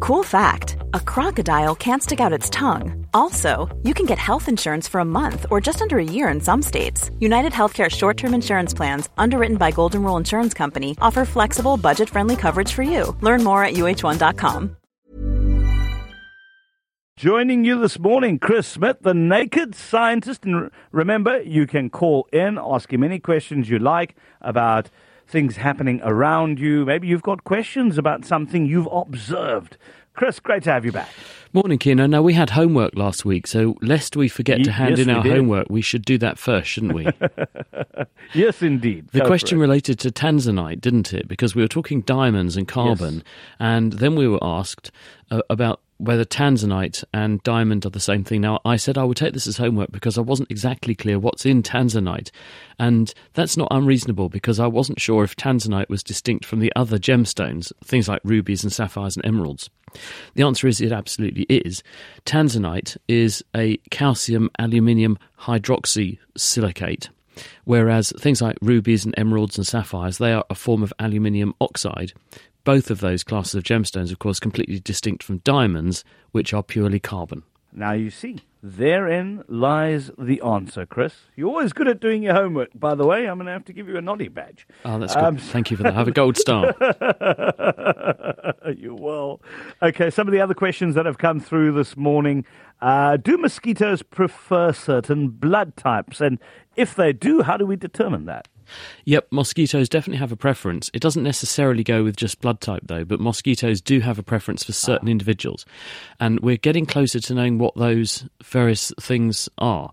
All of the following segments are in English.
Cool fact, a crocodile can't stick out its tongue. Also, you can get health insurance for a month or just under a year in some states. United Healthcare short-term insurance plans, underwritten by Golden Rule Insurance Company, offer flexible, budget-friendly coverage for you. Learn more at uh1.com. Joining you this morning, Chris Smith, the Naked Scientist. And remember, you can call in, ask him any questions you like about things happening around you. Maybe you've got questions about something you've observed. Chris, great to have you back. Morning, Keno. Now, we had homework last week, so lest we forget to hand in our homework, we should do that first, shouldn't we? Yes, indeed. The question related to tanzanite, didn't it? Because we were talking diamonds and carbon, and then we were asked about whether tanzanite and diamond are the same thing. Now, I said I would take this as homework because I wasn't exactly clear what's in tanzanite, and that's not unreasonable because I wasn't sure if tanzanite was distinct from the other gemstones, things like rubies and sapphires and emeralds. The answer is it absolutely is. Tanzanite is a calcium aluminium hydroxy silicate, whereas things like rubies and emeralds and sapphires, they are a form of aluminium oxide. Both of those classes of gemstones, of course, completely distinct from diamonds, which are purely carbon. Now you see, therein lies the answer, Chris. You're always good at doing your homework, by the way. I'm going to have to give you a noddy badge. Oh, that's good. Thank you for that. I have a gold star. You will. Okay, some of the other questions that have come through this morning. Do mosquitoes prefer certain blood types? And if they do, how do we determine that? Yep, mosquitoes definitely have a preference. It doesn't necessarily go with just blood type, though, but mosquitoes do have a preference for certain individuals. And we're getting closer to knowing what those various things are.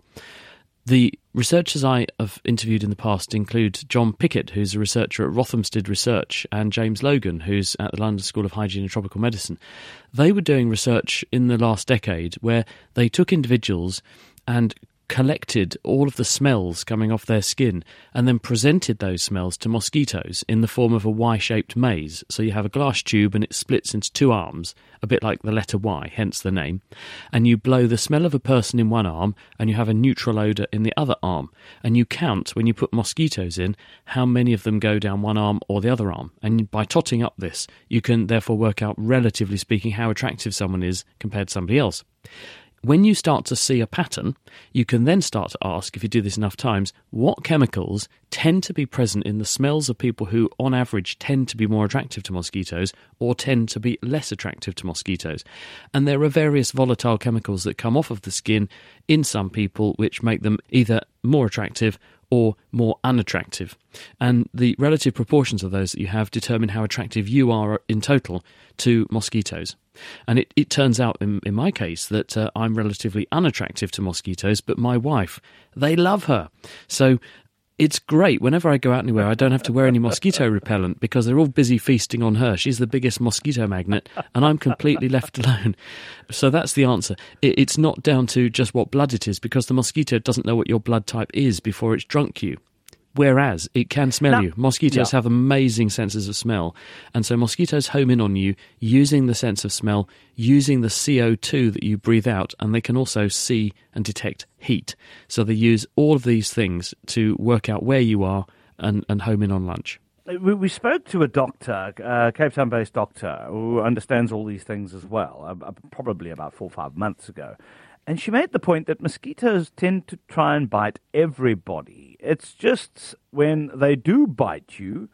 The researchers I have interviewed in the past include John Pickett, who's a researcher at Rothamsted Research, and James Logan, who's at the London School of Hygiene and Tropical Medicine. They were doing research in the last decade where they took individuals and collected all of the smells coming off their skin and then presented those smells to mosquitoes in the form of a Y-shaped maze. So you have a glass tube and it splits into two arms, a bit like the letter Y, hence the name. And you blow the smell of a person in one arm and you have a neutral odour in the other arm. And you count, when you put mosquitoes in, how many of them go down one arm or the other arm. And by totting up this, you can therefore work out, relatively speaking, how attractive someone is compared to somebody else. When you start to see a pattern, you can then start to ask, if you do this enough times, what chemicals tend to be present in the smells of people who, on average, tend to be more attractive to mosquitoes or tend to be less attractive to mosquitoes. And there are various volatile chemicals that come off of the skin in some people which make them either more attractive or more unattractive. And the relative proportions of those that you have determine how attractive you are in total to mosquitoes. And it turns out, in my case, that I'm relatively unattractive to mosquitoes, but my wife, they love her. So it's great. Whenever I go out anywhere, I don't have to wear any mosquito repellent because they're all busy feasting on her. She's the biggest mosquito magnet, and I'm completely left alone. So that's the answer. It's not down to just what blood it is, because the mosquito doesn't know what your blood type is before it's drunk you. Whereas it can smell you. Mosquitoes have amazing senses of smell. And so mosquitoes home in on you using the sense of smell, using the CO2 that you breathe out, and they can also see and detect heat. So they use all of these things to work out where you are and home in on lunch. We spoke to a doctor, a Cape Town-based doctor, who understands all these things as well, probably about 4 or 5 months ago. And she made the point that mosquitoes tend to try and bite everybody. It's just when they do bite you,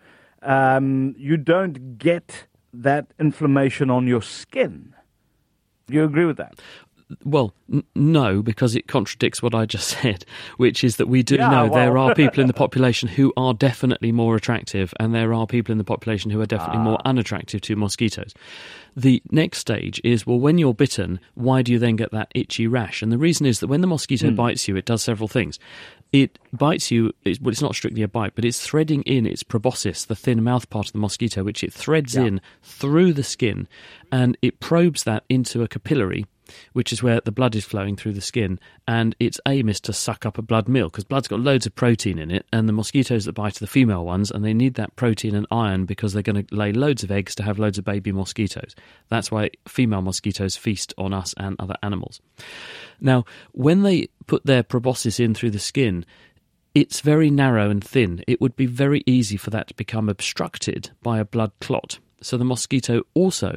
you don't get that inflammation on your skin. Do you agree with that? Well, no, because it contradicts what I just said, which is that we do know there are people in the population who are definitely more attractive, and there are people in the population who are definitely more unattractive to mosquitoes. The next stage is, well, when you're bitten, why do you then get that itchy rash? And the reason is that when the mosquito bites you, it does several things. It bites you, it's not strictly a bite, but it's threading in its proboscis, the thin mouth part of the mosquito, which it threads in through the skin, and it probes that into a capillary, which is where the blood is flowing through the skin, and its aim is to suck up a blood meal, because blood's got loads of protein in it, and the mosquitoes that bite are the female ones, and they need that protein and iron because they're going to lay loads of eggs to have loads of baby mosquitoes. That's why female mosquitoes feast on us and other animals. Now, when they put their proboscis in through the skin, it's very narrow and thin. It would be very easy for that to become obstructed by a blood clot. So the mosquito also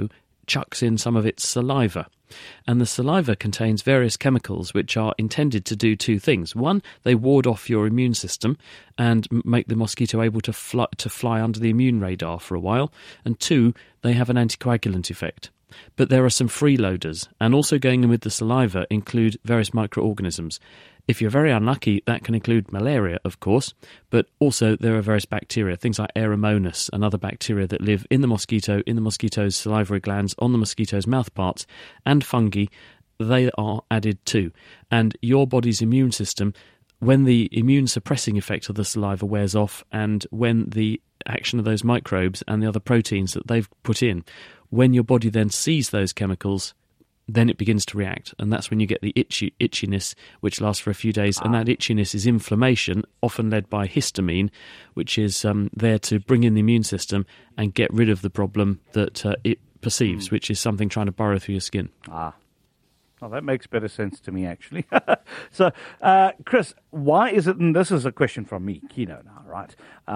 chucks in some of its saliva. And the saliva contains various chemicals which are intended to do two things. One, they ward off your immune system and make the mosquito able to fly under the immune radar for a while. And two, they have an anticoagulant effect. But there are some freeloaders, and also going in with the saliva include various microorganisms. If you're very unlucky, that can include malaria, of course, but also there are various bacteria, things like Aeromonas and other bacteria that live in the mosquito, in the mosquito's salivary glands, on the mosquito's mouthparts, and fungi. They are added too. And your body's immune system, when the immune suppressing effect of the saliva wears off, and when the action of those microbes and the other proteins that they've put in, when your body then sees those chemicals, then it begins to react, and that's when you get the itchiness, which lasts for a few days, and that itchiness is inflammation, often led by histamine, which is there to bring in the immune system and get rid of the problem that it perceives, which is something trying to burrow through your skin. Well, that makes better sense to me, actually. So, Chris, why is it, and this is a question from me, Kino now, right?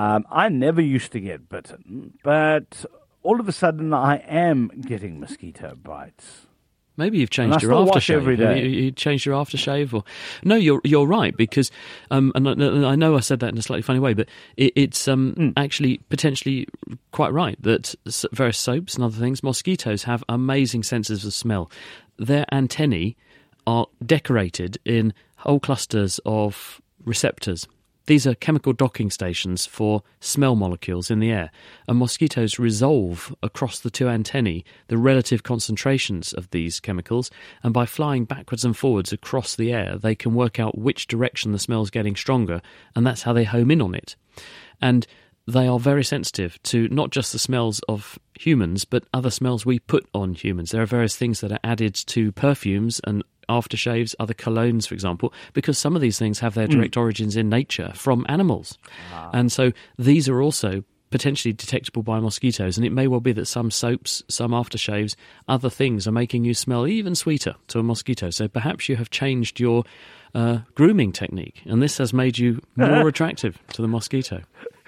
I never used to get bitten, but all of a sudden I am getting mosquito bites. Maybe you've changed your aftershave. Every day. You changed your aftershave, or no? You're right, because and I know I said that in a slightly funny way, but it's actually potentially quite right that various soaps and other things, mosquitoes have amazing senses of smell. Their antennae are decorated in whole clusters of receptors. These are chemical docking stations for smell molecules in the air, and mosquitoes resolve across the two antennae the relative concentrations of these chemicals, and by flying backwards and forwards across the air, they can work out which direction the smell's getting stronger, and that's how they home in on it. And they are very sensitive to not just the smells of humans, but other smells we put on humans. There are various things that are added to perfumes and aftershaves, other colognes, for example, because some of these things have their direct origins in nature from animals. And so these are also potentially detectable by mosquitoes, and it may well be that some soaps, some aftershaves, other things are making you smell even sweeter to a mosquito. So perhaps you have changed your grooming technique, and this has made you more attractive to the mosquito.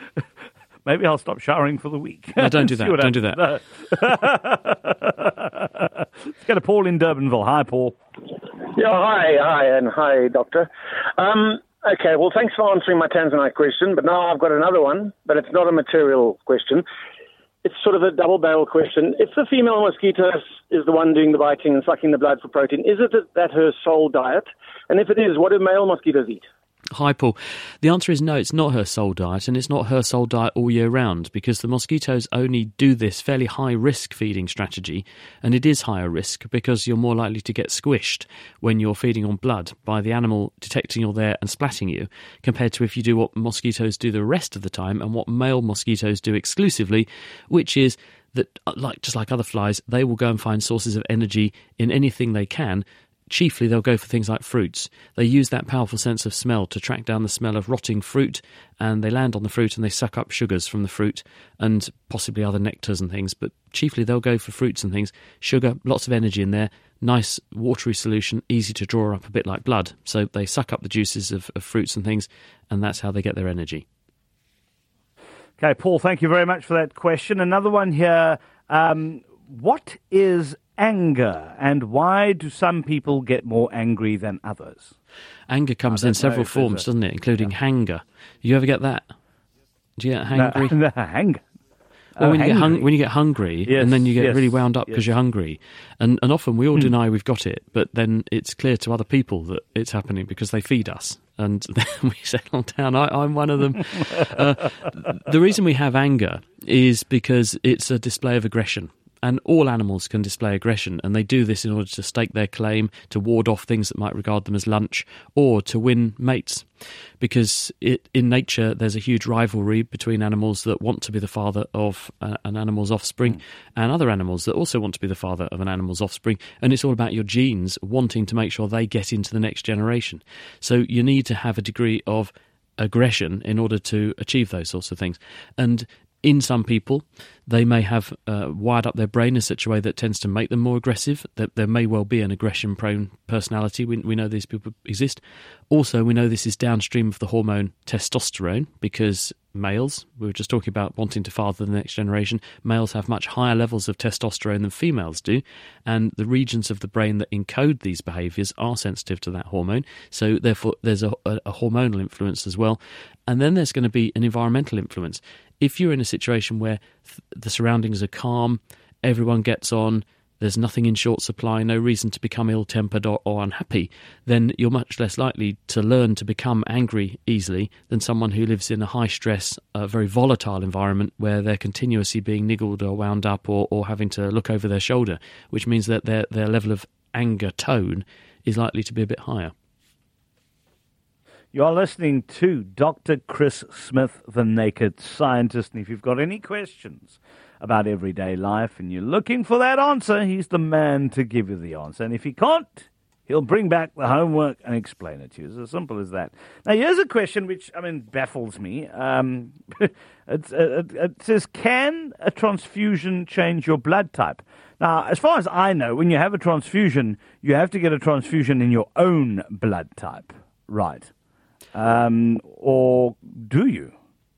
Maybe I'll stop showering for the week. No, don't do that. Don't do that. Let's go to Paul in Durbanville. Hi, Paul. Yeah, hi, Doctor. Okay, well, thanks for answering my Tanzanite question, but now I've got another one, but it's not a material question. It's sort of a double-barrel question. If the female mosquito is the one doing the biting and sucking the blood for protein, is it that her sole diet? And if it is, what do male mosquitoes eat? Hi, Paul. The answer is no, it's not her sole diet, and it's not her sole diet all year round, because the mosquitoes only do this fairly high-risk feeding strategy, and it is higher risk because you're more likely to get squished when you're feeding on blood by the animal detecting you're there and splatting you, compared to if you do what mosquitoes do the rest of the time and what male mosquitoes do exclusively, which is that, just like other flies, they will go and find sources of energy in anything they can. Chiefly, they'll go for things like fruits. They use that powerful sense of smell to track down the smell of rotting fruit, and they land on the fruit and they suck up sugars from the fruit and possibly other nectars and things. But chiefly, they'll go for fruits and things. Sugar, lots of energy in there, nice watery solution, easy to draw up, a bit like blood. So they suck up the juices of fruits and things, and that's how they get their energy. Okay, Paul, thank you very much for that question. Another one here. What is anger, and why do some people get more angry than others? Anger comes in several forms, doesn't it, including hanger. You ever get that? Do you get hangry? No, hanger. Well, when you get hungry, yes, and then you get really wound up because you're hungry. And often we all deny we've got it, but then it's clear to other people that it's happening because they feed us. And then we settle down. I'm one of them. The reason we have anger is because it's a display of aggression. And all animals can display aggression, and they do this in order to stake their claim, to ward off things that might regard them as lunch, or to win mates. Because in nature, there's a huge rivalry between animals that want to be the father of an animal's offspring and other animals that also want to be the father of an animal's offspring. And it's all about your genes wanting to make sure they get into the next generation. So you need to have a degree of aggression in order to achieve those sorts of things. And in some people, they may have wired up their brain in such a way that tends to make them more aggressive. That there may well be an aggression-prone personality. We know these people exist. Also, we know this is downstream of the hormone testosterone, because males, we were just talking about wanting to father the next generation, males have much higher levels of testosterone than females do, and the regions of the brain that encode these behaviours are sensitive to that hormone, so therefore there's a hormonal influence as well. And then there's going to be an environmental influence. If you're in a situation where the surroundings are calm, everyone gets on, there's nothing in short supply, no reason to become ill-tempered or unhappy, then you're much less likely to learn to become angry easily than someone who lives in a high-stress, very volatile environment where they're continuously being niggled or wound up or having to look over their shoulder, which means that their level of anger tone is likely to be a bit higher. You are listening to Dr. Chris Smith, the Naked Scientist, and if you've got any questions about everyday life and you're looking for that answer, he's the man to give you the answer. And if he can't, he'll bring back the homework and explain it to you. It's as simple as that. Now, here's a question which, baffles me. It says, can a transfusion change your blood type? Now, as far as I know, when you have a transfusion, you have to get a transfusion in your own blood type, right? Or do you?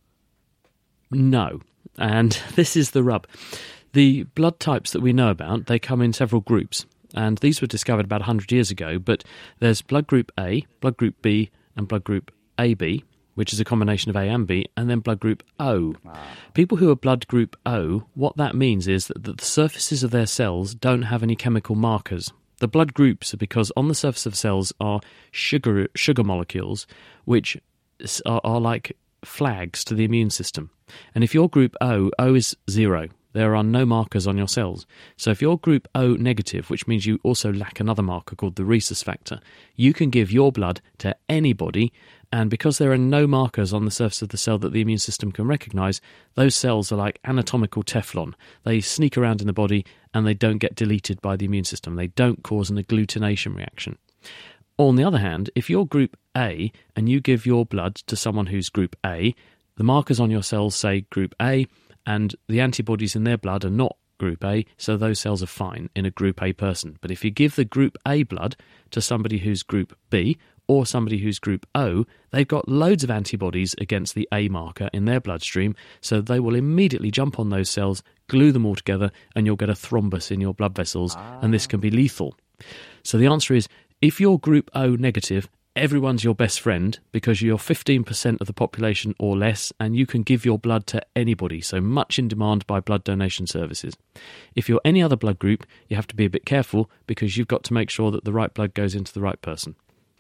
No. And this is the rub. The blood types that we know about, they come in several groups. And these were discovered about 100 years ago. But there's blood group A, blood group B, and blood group AB, which is a combination of A and B, and then blood group O. People who are blood group O, what that means is that the surfaces of their cells don't have any chemical markers. The blood groups are because on the surface of cells are sugar molecules, which are like flags to the immune system. And if you're group O, O is 0. There are no markers on your cells. So if you're group O negative, which means you also lack another marker called the rhesus factor, you can give your blood to anybody, and because there are no markers on the surface of the cell that the immune system can recognise, those cells are like anatomical Teflon. They sneak around in the body and they don't get deleted by the immune system. They don't cause an agglutination reaction. On the other hand, if you're group A and you give your blood to someone who's group A, the markers on your cells say group A, and the antibodies in their blood are not group A, so those cells are fine in a group A person. But if you give the group A blood to somebody who's group B or somebody who's group O, they've got loads of antibodies against the A marker in their bloodstream, so they will immediately jump on those cells, glue them all together, and you'll get a thrombus in your blood vessels, and this can be lethal. So the answer is, if you're group O negative, everyone's your best friend because you're 15% of the population or less, and you can give your blood to anybody, so much in demand by blood donation services. If you're any other blood group, you have to be a bit careful because you've got to make sure that the right blood goes into the right person.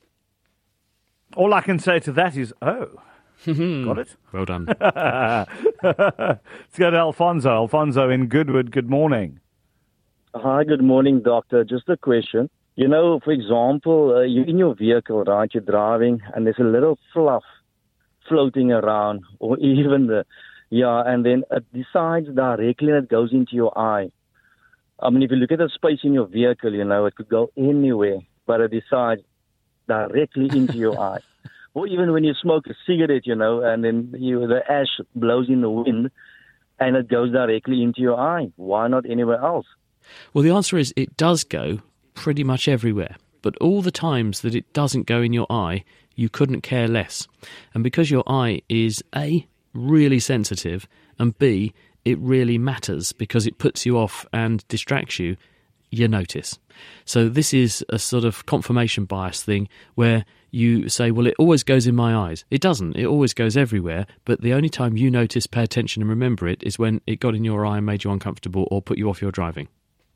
All I can say to that is, got it? Well done. Let's go to Alfonso. Alfonso in Goodwood, good morning. Hi, good morning, doctor. Just a question. You know, for example, you're in your vehicle, right? You're driving, and there's a little fluff floating around, or even and then it decides directly and it goes into your eye. I mean, if you look at the space in your vehicle, you know, it could go anywhere, but it decides directly into your eye. Or even when you smoke a cigarette, you know, and then the ash blows in the wind, and it goes directly into your eye. Why not anywhere else? Well, the answer is it does go pretty much everywhere, but all the times that it doesn't go in your eye, you couldn't care less. And because your eye is A, really sensitive, and B, it really matters because it puts you off and distracts you, you notice. So this is a sort of confirmation bias thing where you say, well, it always goes in my eyes. It doesn't. It always goes everywhere, but the only time you notice, pay attention and remember it is when it got in your eye and made you uncomfortable or put you off your driving.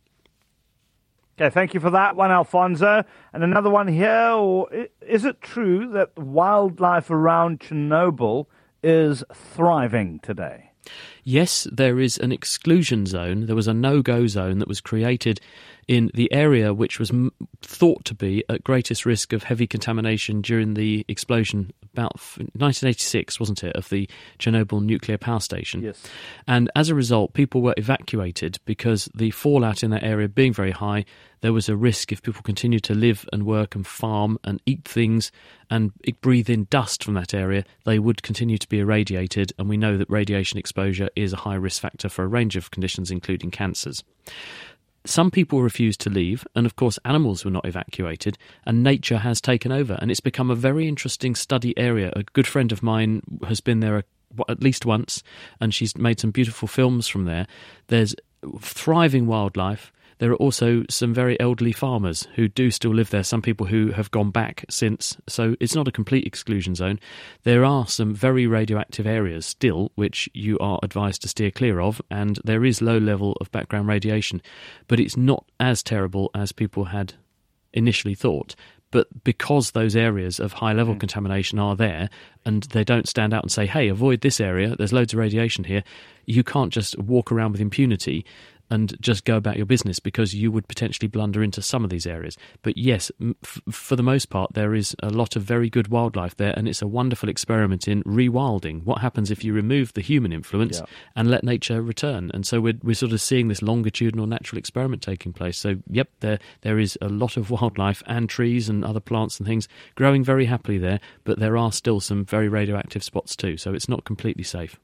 Okay, thank you for that one, Alfonso. And another one here. Is it true that wildlife around Chernobyl is thriving today? Yes, there is an exclusion zone. There was a no-go zone that was created in the area which was thought to be at greatest risk of heavy contamination during the explosion about 1986, wasn't it, of the Chernobyl nuclear power station. Yes. And as a result, people were evacuated because the fallout in that area being very high, there was a risk if people continued to live and work and farm and eat things and breathe in dust from that area, they would continue to be irradiated, and we know that radiation exposure is a high risk factor for a range of conditions, including cancers. Some people refused to leave, and of course animals were not evacuated, and nature has taken over, and it's become a very interesting study area. A good friend of mine has been there at least once, and she's made some beautiful films from there. There's thriving wildlife. There are also some very elderly farmers who do still live there, some people who have gone back since, so it's not a complete exclusion zone. There are some very radioactive areas still, which you are advised to steer clear of, and there is low level of background radiation, but it's not as terrible as people had initially thought. But because those areas of high-level contamination are there, and they don't stand out and say, hey, avoid this area, there's loads of radiation here, you can't just walk around with impunity and just go about your business, because you would potentially blunder into some of these areas. But yes, for the most part, there is a lot of very good wildlife there, and it's a wonderful experiment in rewilding. What happens if you remove the human influence and let nature return? And so we're sort of seeing this longitudinal natural experiment taking place. So, yep, there is a lot of wildlife and trees and other plants and things growing very happily there, but there are still some very radioactive spots too, so it's not completely safe.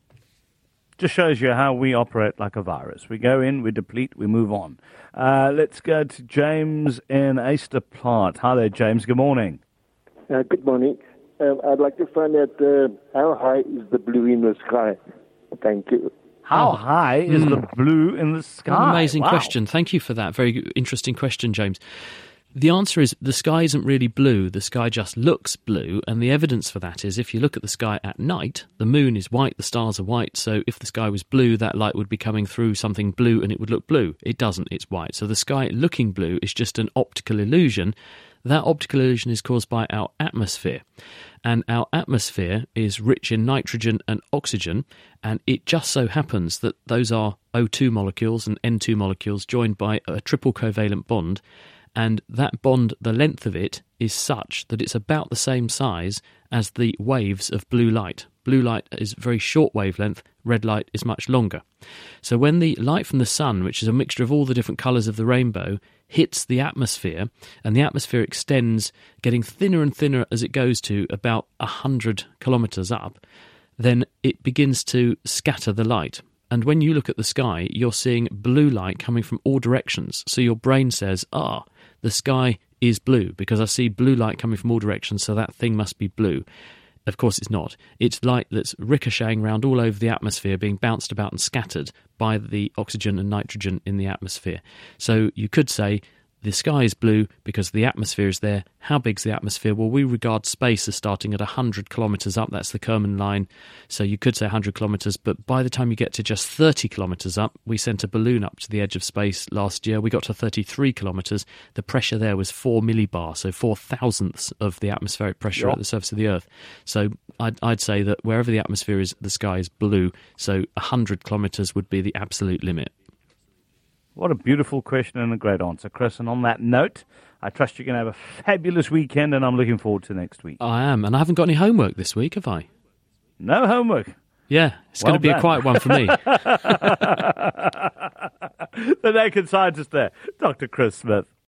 Just shows you how we operate like a virus. We go in, we deplete, we move on. Let's go to James in Easterplant. Hi there, James. Good morning. Good morning. I'd like to find out how high is the blue in the sky? Thank you. How high is the blue in the sky? What an amazing question. Thank you for that. Very interesting question, James. The answer is the sky isn't really blue, the sky just looks blue, and the evidence for that is if you look at the sky at night, the moon is white, the stars are white, so if the sky was blue, that light would be coming through something blue and it would look blue. It doesn't, it's white. So the sky looking blue is just an optical illusion. That optical illusion is caused by our atmosphere, and our atmosphere is rich in nitrogen and oxygen, and it just so happens that those are O2 molecules and N2 molecules joined by a triple covalent bond. And that bond, the length of it, is such that it's about the same size as the waves of blue light. Blue light is very short wavelength, red light is much longer. So when the light from the sun, which is a mixture of all the different colours of the rainbow, hits the atmosphere, and the atmosphere extends, getting thinner and thinner as it goes to about 100 kilometres up, then it begins to scatter the light. And when you look at the sky, you're seeing blue light coming from all directions. So your brain says, the sky is blue because I see blue light coming from all directions, so that thing must be blue. Of course it's not. It's light that's ricocheting around all over the atmosphere, being bounced about and scattered by the oxygen and nitrogen in the atmosphere. So you could say the sky is blue because the atmosphere is there. How big's the atmosphere? Well, we regard space as starting at 100 kilometres up. That's the Kármán line. So you could say 100 kilometres, but by the time you get to just 30 kilometres up, we sent a balloon up to the edge of space last year. We got to 33 kilometres. The pressure there was 4 millibar, so 4,000ths of the atmospheric pressure at the surface of the Earth. So I'd say that wherever the atmosphere is, the sky is blue. So 100 kilometres would be the absolute limit. What a beautiful question and a great answer, Chris. And on that note, I trust you're going to have a fabulous weekend, and I'm looking forward to next week. I am, and I haven't got any homework this week, have I? No homework. Yeah, it's going to be a quiet one for me. The naked scientist there, Dr. Chris Smith.